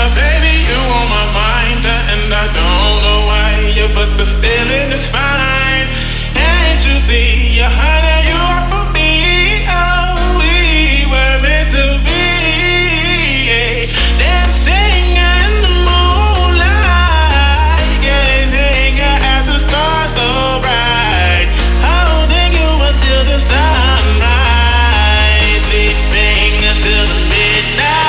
baby, you on my mind, and I don't know why, yeah, but the feeling is fine. Can't you see, yeah, honey, you are for me. Oh, we were meant to be, yeah. Dancing in the moonlight, gazing at the stars so bright, holding you until the sunrise, sleeping until the midnight.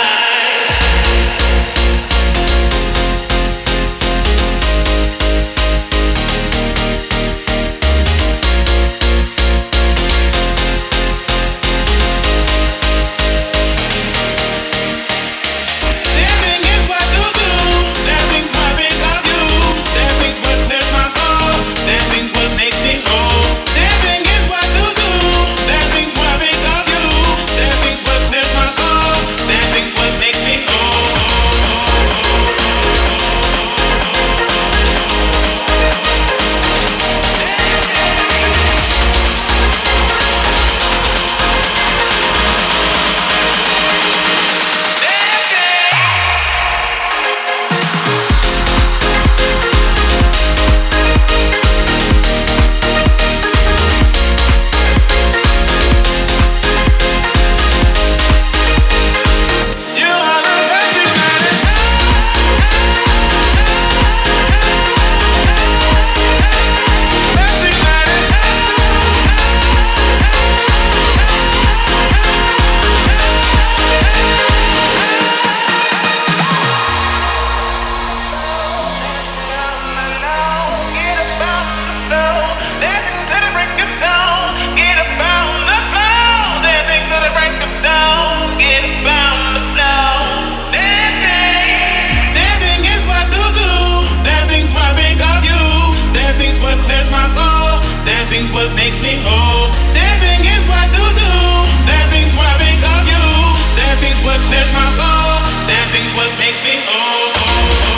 Dancing's what makes me whole. Dancing is what to do. Dancing's what I think of you. Dancing's what clears my soul. Dancing's what makes me whole.